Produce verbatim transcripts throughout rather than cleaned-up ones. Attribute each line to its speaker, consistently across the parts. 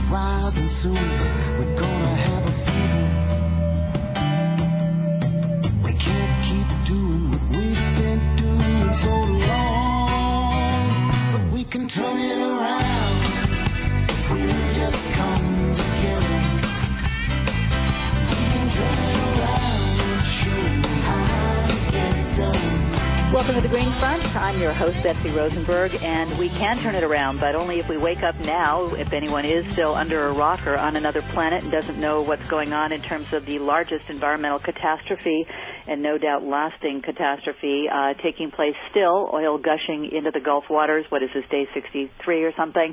Speaker 1: rising soon. We're gonna have a fever. We can't keep doing what we've been doing so long, but we can turn it around. We just come together. We can turn it around and show them how to get it done.
Speaker 2: Welcome to the Green Front. I'm your host, Betsy Rosenberg, and we can turn it around, but only if we wake up now. If anyone is still under a rock or on another planet and doesn't know what's going on in terms of the largest environmental catastrophe, and no doubt lasting catastrophe, uh, taking place still, oil gushing into the Gulf waters. What is this, day sixty-three or something?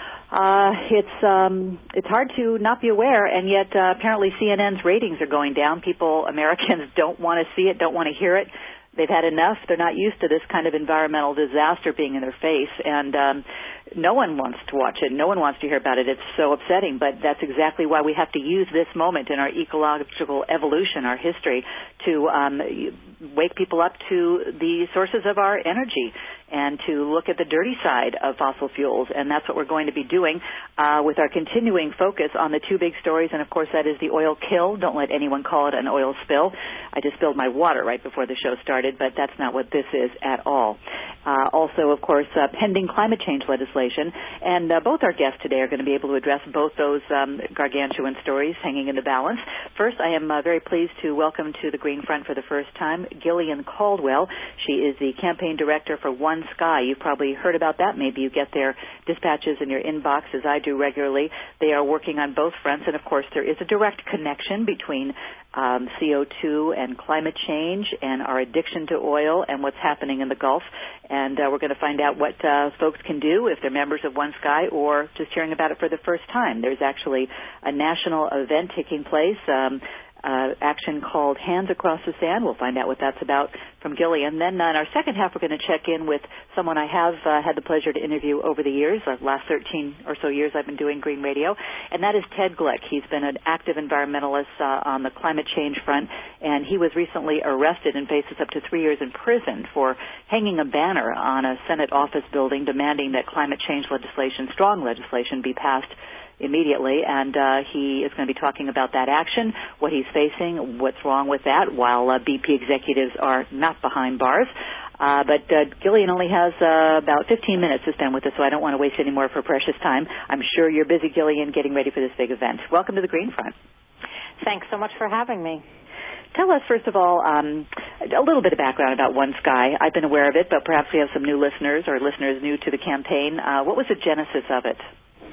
Speaker 2: Uh, it's um, it's hard to not be aware, and yet uh, apparently C N N's ratings are going down. People, Americans, don't want to see it, don't want to hear it. They've had enough. They're not used to this kind of environmental disaster being in their face, and um, no one wants to watch it. No one wants to hear about it. It's so upsetting, but that's exactly why we have to use this moment in our ecological evolution, our history, to um, wake people up to the sources of our energy and to look at the dirty side of fossil fuels, and that's what we're going to be doing uh, with our continuing focus on the two big stories, and of course that is the oil kill. Don't let anyone call it an oil spill. I just spilled my water right before the show started, but that's not what this is at all. Uh, also, of course, uh, pending climate change legislation, and uh, both our guests today are going to be able to address both those um, gargantuan stories hanging in the balance. First, I am uh, very pleased to welcome to the Green Front for the first time Gillian Caldwell. She is the campaign director for One Sky. You've probably heard about that. Maybe you get their dispatches in your inbox, as I do regularly. They are working on both fronts, and of course there is a direct connection between um, C O two and climate change and our addiction to oil and what's happening in the Gulf. And uh, we're going to find out what uh, folks can do if they're members of One Sky or just hearing about it for the first time. There's actually a national event taking place, um, Uh, action called Hands Across the Sand. We'll find out what that's about from Gillian. Then uh, in our second half, we're going to check in with someone I have uh, had the pleasure to interview over the years, the last thirteen or so years I've been doing Green Radio, and that is Ted Glick. He's been an active environmentalist uh, on the climate change front, and he was recently arrested and faces up to three years in prison for hanging a banner on a Senate office building demanding that climate change legislation, strong legislation, be passed immediately, and uh, he is going to be talking about that action, what he's facing, what's wrong with that, while uh, B P executives are not behind bars. Uh, but uh, Gillian only has uh, about fifteen minutes to spend with us, so I don't want to waste any more of her precious time. I'm sure you're busy, Gillian, getting ready for this big event. Welcome to the Green Front.
Speaker 3: Thanks so much for having me.
Speaker 2: Tell us, first of all, um, a little bit of background about One Sky. I've been aware of it, but perhaps we have some new listeners or listeners new to the campaign. Uh, what was the genesis of it?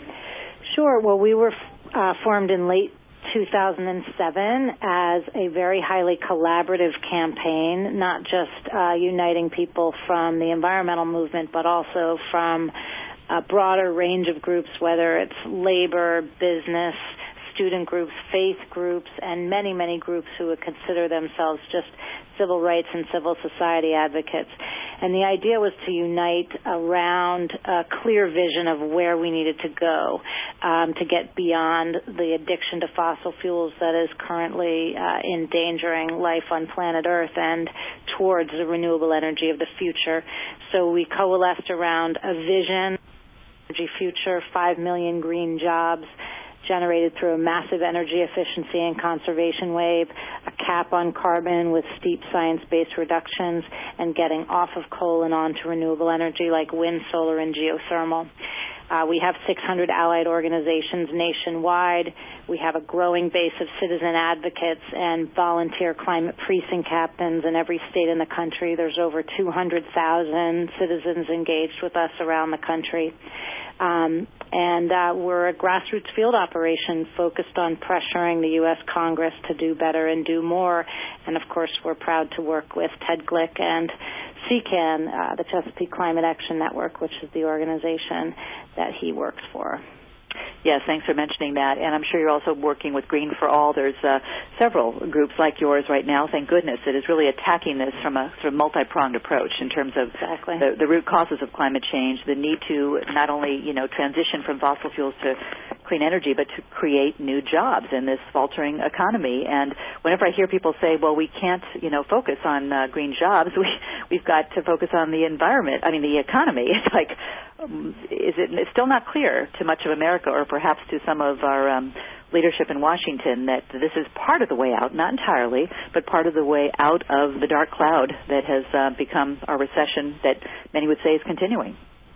Speaker 3: Sure. Well, we were uh, formed in late two thousand seven as a very highly collaborative campaign, not just uh, uniting people from the environmental movement, but also from a broader range of groups, whether it's labor, business, student groups, faith groups, and many, many groups who would consider themselves just civil rights and civil society advocates. And the idea was to unite around a clear vision of where we needed to go um, to get beyond the addiction to fossil fuels that is currently uh, endangering life on planet Earth and towards the renewable energy of the future. So we coalesced around a vision, energy future, five million green jobs, generated through a massive energy efficiency and conservation wave, a cap on carbon with steep science-based reductions, and getting off of coal and onto renewable energy like wind, solar, and geothermal. Uh, we have six hundred allied organizations nationwide. We have a growing base of citizen advocates and volunteer climate precinct captains in every state in the country. There's over two hundred thousand citizens engaged with us around the country. Um, and uh, we're a grassroots field operation focused on pressuring the U S Congress to do better and do more. And, of course, we're proud to work with Ted Glick and C CAN, uh, the Chesapeake Climate Action Network, which is the organization that he works for.
Speaker 2: Yes, thanks for mentioning that. And I'm sure you're also working with Green for All. There's uh, several groups like yours right now, thank goodness, that is really attacking this from a sort of multi-pronged approach in terms of
Speaker 3: exactly.
Speaker 2: the, the root causes of climate change, the need to not only, you know, transition from fossil fuels to clean energy, but to create new jobs in this faltering economy. And whenever I hear people say, well, we can't, you know, focus on uh, green jobs, we, we've got to focus on the environment, I mean, the economy. It's like, um, is it it's still not clear to much of America, or perhaps to some of our um, leadership in Washington, that this is part of the way out, not entirely, but part of the way out of the dark cloud that has uh, become our recession that many would say is continuing.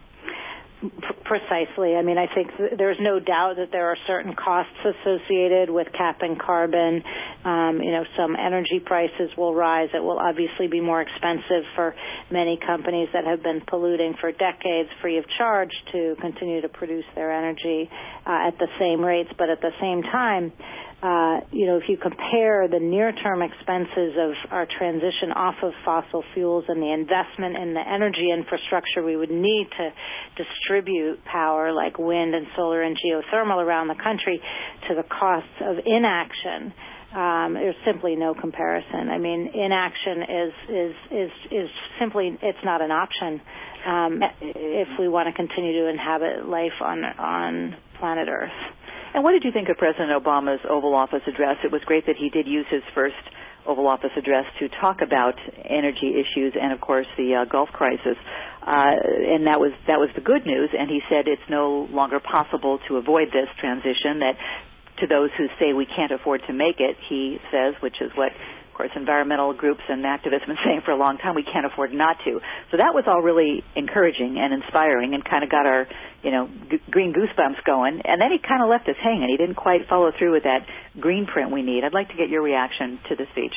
Speaker 3: Precisely. I mean, I think th- there's no doubt that there are certain costs associated with capping carbon. Um, you know, some energy prices will rise. It will obviously be more expensive for many companies that have been polluting for decades free of charge to continue to produce their energy uh, at the same rates. But at the same time, Uh, you know, if you compare the near-term expenses of our transition off of fossil fuels and the investment in the energy infrastructure we would need to distribute power like wind and solar and geothermal around the country to the costs of inaction, um, there's simply no comparison. I mean, inaction is is is is simply, it's not an option um, if we want to continue to inhabit life on on planet Earth.
Speaker 2: And what did you think of President Obama's Oval Office address? It was great that he did use his first Oval Office address to talk about energy issues and, of course, the uh, Gulf crisis. Uh, and that was that was the good news. And he said it's no longer possible to avoid this transition, that to those who say we can't afford to make it, he says, which is what, of course, environmental groups and activists have been saying for a long time, we can't afford not to. So that was all really encouraging and inspiring and kind of got our, you know, g- green goosebumps going. And then he kind of left us hanging. He didn't quite follow through with that green print we need. I'd like to get your reaction to the speech.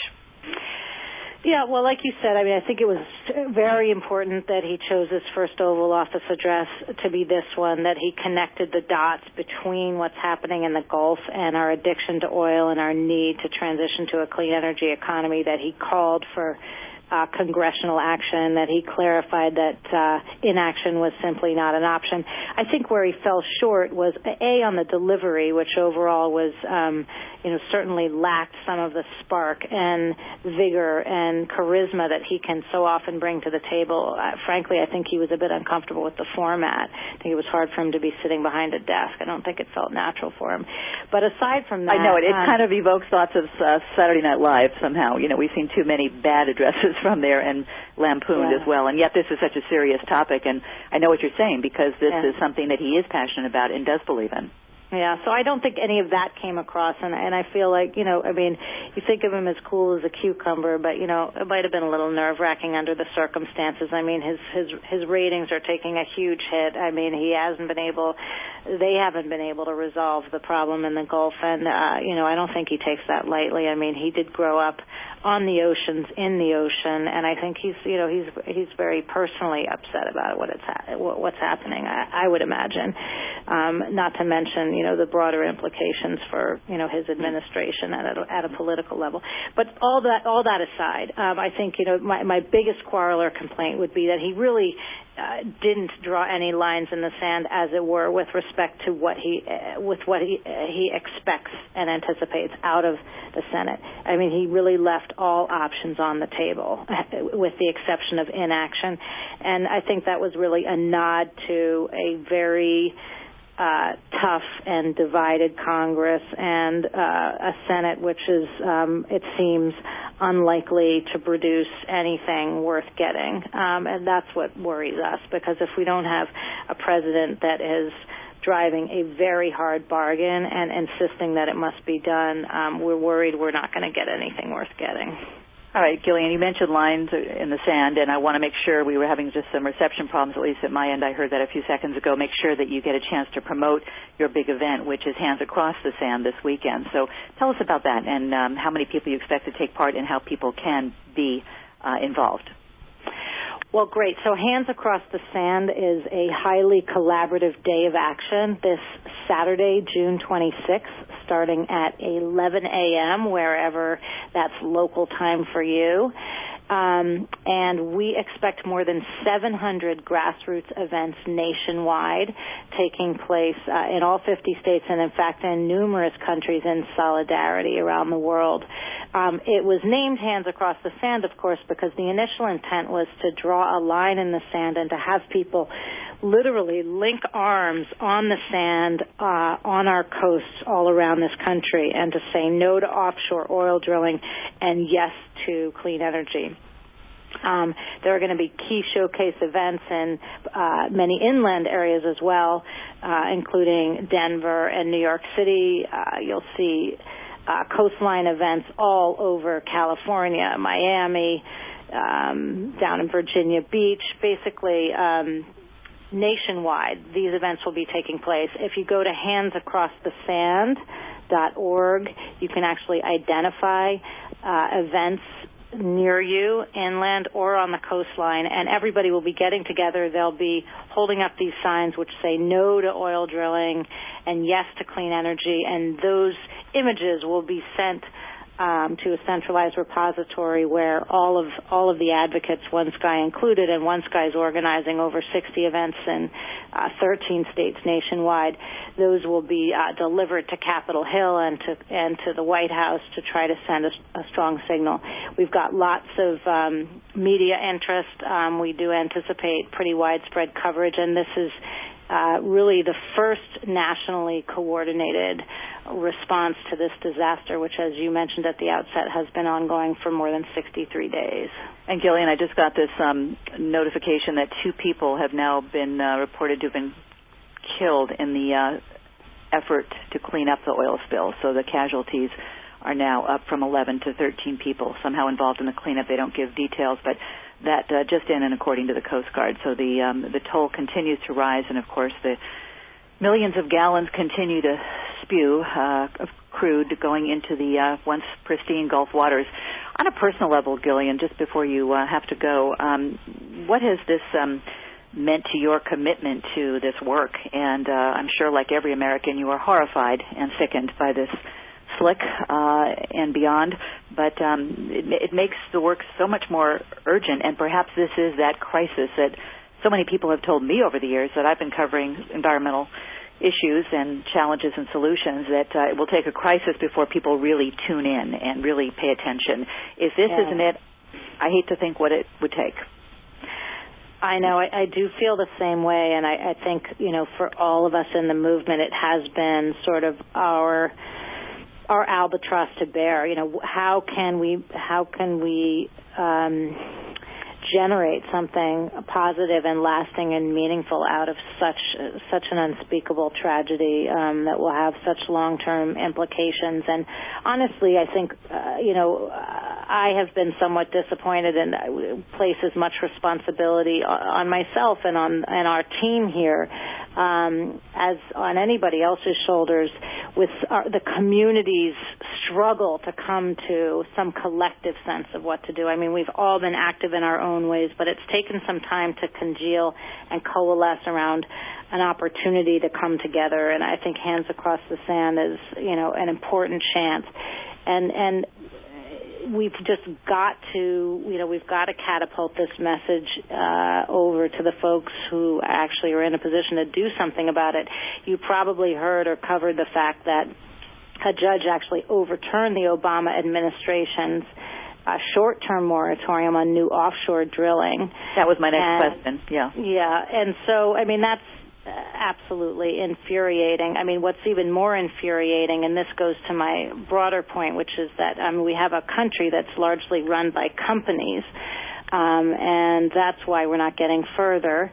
Speaker 3: Yeah, well, like you said, I mean, I think it was very important that he chose his first Oval Office address to be this one, that he connected the dots between what's happening in the Gulf and our addiction to oil and our need to transition to a clean energy economy, that he called for Uh, congressional action, that he clarified that uh, inaction was simply not an option. I think where he fell short was, A, on the delivery, which overall was, um, you know, certainly lacked some of the spark and vigor and charisma that he can so often bring to the table. Uh, frankly, I think he was a bit uncomfortable with the format. I think it was hard for him to be sitting behind a desk. I don't think it felt natural for him. But aside from that...
Speaker 2: I know, it, it
Speaker 3: um,
Speaker 2: kind of evokes thoughts of uh, Saturday Night Live somehow. You know, we've seen too many bad addresses from there and lampooned
Speaker 3: yeah.
Speaker 2: as well. And yet this is such a serious topic. And I know what you're saying, because this
Speaker 3: yeah.
Speaker 2: is something that he is passionate about and does believe in.
Speaker 3: Yeah, so I don't think any of that came across, and and I feel like, you know, I mean, you think of him as cool as a cucumber, but, you know, it might have been a little nerve-wracking under the circumstances. I mean, his his his ratings are taking a huge hit. I mean, he hasn't been able, they haven't been able to resolve the problem in the Gulf, and, uh, you know, I don't think he takes that lightly. I mean, he did grow up on the oceans, in the ocean, and I think he's, you know, he's he's very personally upset about what it's ha- what's happening, I, I would imagine, um, not to mention, you know, the broader implications for, you know, his administration at a, at a political level. But all that all that aside, um, I think, you know, my, my biggest quarrel or complaint would be that he really uh, didn't draw any lines in the sand, as it were, with respect to what he uh, with what he uh, he expects and anticipates out of the Senate. I mean, he really left all options on the table, with the exception of inaction, and I think that was really a nod to a very Uh, tough and divided Congress and uh, a Senate which is, um, it seems, unlikely to produce anything worth getting. Um, and that's what worries us, because if we don't have a president that is driving a very hard bargain and insisting that it must be done, um, we're worried we're not going to get anything worth getting.
Speaker 2: All right, Gillian, you mentioned lines in the sand, and I want to make sure, we were having just some reception problems, at least at my end. I heard that a few seconds ago. Make sure that you get a chance to promote your big event, which is Hands Across the Sand this weekend. So tell us about that, and um, how many people you expect to take part, and how people can be uh, involved.
Speaker 3: Well, great. So Hands Across the Sand is a highly collaborative day of action this Saturday, June twenty-sixth, starting at eleven a.m., wherever that's local time for you. Um, and we expect more than seven hundred grassroots events nationwide taking place uh, in all fifty states and, in fact, in numerous countries in solidarity around the world. Um, it was named Hands Across the Sand, of course, because the initial intent was to draw a line in the sand and to have people literally link arms on the sand uh, on our coasts all around this country, and to say no to offshore oil drilling and yes to clean energy. Um, there are going to be key showcase events in uh, many inland areas as well, uh, including Denver and New York City. Uh, you'll see uh, coastline events all over California, Miami, um, down in Virginia Beach, basically um, nationwide. These events will be taking place. If you go to hands across the sand dot org, you can actually identify uh, events near you, inland or on the coastline, and everybody will be getting together. They'll be holding up these signs which say no to oil drilling and yes to clean energy, and those images will be sent um, to a centralized repository where all of all of the advocates, One Sky included, and One Sky is organizing over sixty events in uh, thirteen states nationwide. Those will be uh, delivered to Capitol Hill and to and to the White House to try to send a, a strong signal. We've got lots of um, media interest. Um, we do anticipate pretty widespread coverage, and this is Uh, really the first nationally coordinated response to this disaster, which, as you mentioned at the outset, has been ongoing for more than sixty-three days.
Speaker 2: And Gillian, I just got this um, notification that two people have now been uh, reported to have been killed in the uh, effort to clean up the oil spill. So the casualties are now up from eleven to thirteen people somehow involved in the cleanup. They don't give details, but that uh, just in and according to the Coast Guard. So the um, the toll continues to rise, and of course the millions of gallons continue to spew uh, of crude going into the uh, once pristine Gulf waters. On a personal level, Gillian, just before you uh, have to go, um, what has this um, meant to your commitment to this work? And uh, I'm sure, like every American, you are horrified and sickened by this slick uh, and beyond, but um, it, it makes the work so much more urgent, and perhaps this is that crisis that so many people have told me over the years that I've been covering environmental issues and challenges and solutions, that uh, it will take a crisis before people really tune in and really pay attention. If this
Speaker 3: yeah.
Speaker 2: isn't it, I hate to think what it would take.
Speaker 3: I know. I, I do feel the same way, and I, I think, you know, for all of us in the movement, it has been sort of our our albatross to bear. You know, how can we how can we um, generate something positive and lasting and meaningful out of such such an unspeakable tragedy um, that will have such long-term implications? And honestly, I think uh, you know I have been somewhat disappointed and place as much responsibility on myself and on and our team here um, as on anybody else's shoulders, with our, the community's struggle to come to some collective sense of what to do. I mean, we've all been active in our own ways, but it's taken some time to congeal and coalesce around an opportunity to come together. And I think Hands Across the Sand is, you know, an important chance. And and we've just got to, you know, we've got to catapult this message uh, over to the folks who actually are in a position to do something about it. You probably heard or covered the fact that a judge actually overturned the Obama administration's a short-term moratorium on new offshore drilling.
Speaker 2: That was my next
Speaker 3: and,
Speaker 2: question, yeah.
Speaker 3: Yeah, and so, I mean, that's absolutely infuriating. I mean, what's even more infuriating, and this goes to my broader point, which is that I mean, we have a country that's largely run by companies, um, and that's why we're not getting further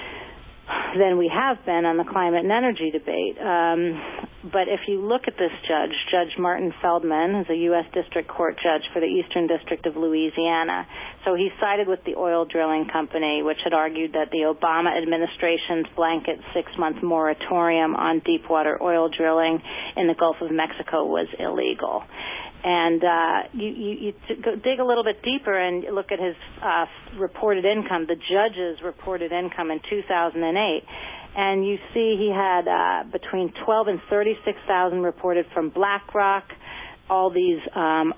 Speaker 3: than we have been on the climate and energy debate. Um, but if you look at this judge, Judge Martin Feldman, is a U S District Court judge for the Eastern District of Louisiana. So he sided with the oil drilling company, which had argued that the Obama administration's blanket six-month moratorium on deepwater oil drilling in the Gulf of Mexico was illegal. And uh, you, you, you t- go dig a little bit deeper and look at his uh, reported income, the judge's reported income in two thousand eight, and you see he had uh, between twelve and thirty-six thousand reported from BlackRock, all these um,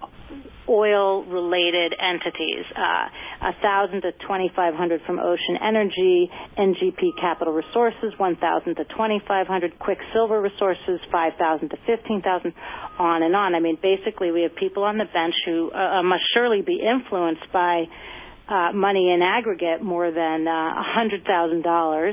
Speaker 3: oil-related entities, uh, one thousand to twenty-five hundred from Ocean Energy, N G P Capital Resources, one thousand to twenty-five hundred, Quicksilver Resources, five thousand to fifteen thousand, on and on. I mean, basically, we have people on the bench who uh, must surely be influenced by uh, money in aggregate more than uh, one hundred thousand dollars.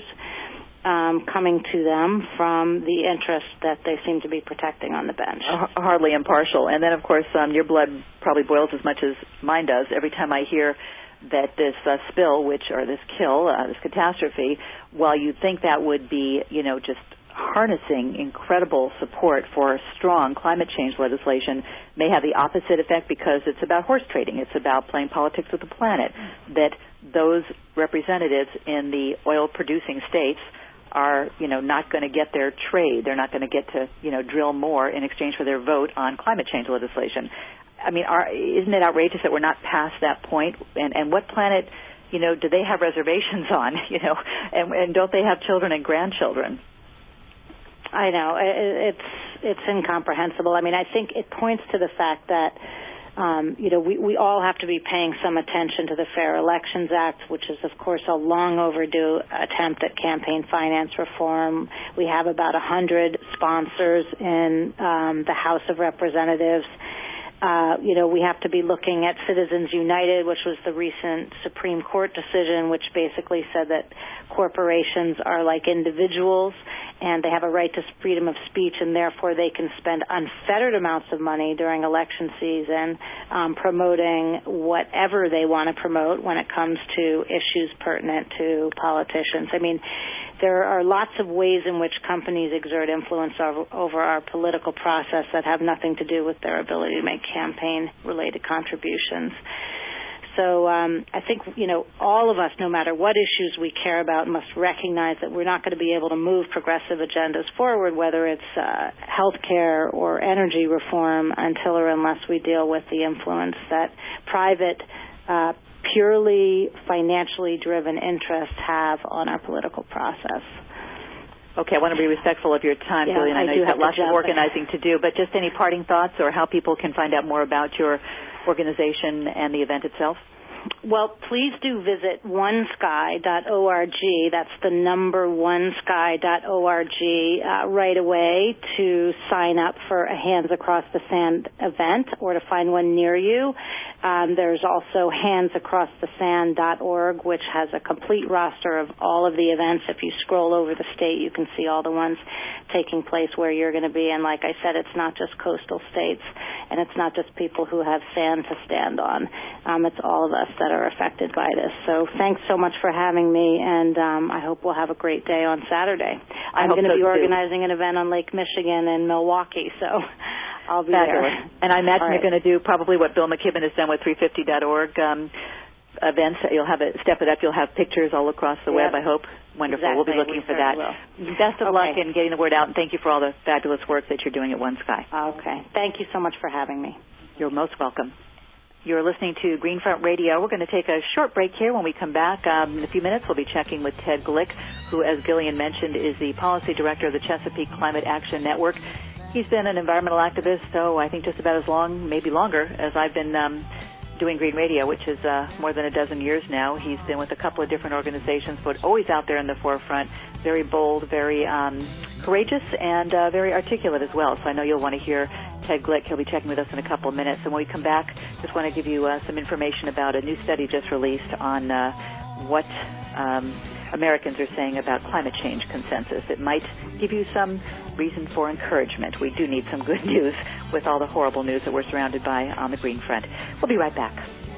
Speaker 3: Um, coming to them from the interests that they seem to be protecting on the bench.
Speaker 2: Uh, hardly impartial. And then, of course, um, your blood probably boils as much as mine does every time I hear that this uh, spill, which or this kill, uh, this catastrophe, while you think that would be, you know, just harnessing incredible support for strong climate change legislation, may have the opposite effect because it's about horse trading. It's about playing politics with the planet, that those representatives in the oil-producing states are, you know, not going to get their trade. They're not going to get to, you know, drill more in exchange for their vote on climate change legislation. I mean, are, isn't it outrageous that we're not past that point? And, and what planet, you know, do they have reservations on, you know, and, and don't they have children and grandchildren?
Speaker 3: I know. It's it's incomprehensible. I mean, I think it points to the fact that, um, you know, we, we all have to be paying some attention to the Fair Elections Act, which is, of course, a long overdue attempt at campaign finance reform. We have about one hundred sponsors in um, the House of Representatives. Uh, you know, we have to be looking at Citizens United, which was the recent Supreme Court decision, which basically said that corporations are like individuals and they have a right to freedom of speech, and therefore they can spend unfettered amounts of money during election season um, promoting whatever they want to promote when it comes to issues pertinent to politicians. I mean, there are lots of ways in which companies exert influence over, over our political process that have nothing to do with their ability to make campaign-related contributions. So um, I think, you know, all of us, no matter what issues we care about, must recognize that we're not going to be able to move progressive agendas forward, whether it's uh, health care or energy reform, until or unless we deal with the influence that private uh purely financially driven interests have on our political process.
Speaker 2: Okay, I want to be respectful of your time,
Speaker 3: yeah,
Speaker 2: Gillian. I, I know you've got lots of organizing to do, but just any parting thoughts or how people can find out more about your organization and the event itself?
Speaker 3: Well, please do visit one sky dot org. That's the number one sky dot org uh, right away to sign up for a Hands Across the Sand event or to find one near you. Um, there's also hands across the sand dot org, which has a complete roster of all of the events. If you scroll over the state, you can see all the ones taking place where you're going to be. And like I said, it's not just coastal states, and it's not just people who have sand to stand on. Um, it's all of us that are affected by this. So thanks so much for having me, and um, I hope we'll have a great day on Saturday. I'm going to
Speaker 2: so
Speaker 3: be
Speaker 2: too.
Speaker 3: organizing an event on Lake Michigan in Milwaukee, so I'll be
Speaker 2: Fabulous.
Speaker 3: there.
Speaker 2: And I imagine
Speaker 3: right.
Speaker 2: you're going to do probably what Bill McKibben has done with three fifty dot org um, events. You'll have it, step it up. You'll have pictures all across the
Speaker 3: yep.
Speaker 2: web, I hope. Wonderful.
Speaker 3: Exactly.
Speaker 2: We'll be looking
Speaker 3: we
Speaker 2: for that.
Speaker 3: Will.
Speaker 2: Best of
Speaker 3: okay.
Speaker 2: luck in getting the word out, and thank you for all the fabulous work that you're doing at One Sky.
Speaker 3: Okay. Thank you so much for having me.
Speaker 2: You're most welcome. You're listening to Greenfront Radio. We're going to take a short break here. When we come back um, in a few minutes, we'll be checking with Ted Glick, who, as Gillian mentioned, is the policy director of the Chesapeake Climate Action Network. He's been an environmental activist, so I think just about as long, maybe longer, as I've been um, doing Green Radio, which is uh, more than a dozen years now. He's been with a couple of different organizations, but always out there in the forefront, very bold, very um, courageous, and uh, very articulate as well. So I know you'll want to hear Ted Glick. He'll be checking with us in a couple of minutes. And when we come back, just want to give you uh, some information about a new study just released on uh, what um, Americans are saying about climate change consensus. It might give you some reason for encouragement. We do need some good news with all the horrible news that we're surrounded by on the Green Front. We'll be right back.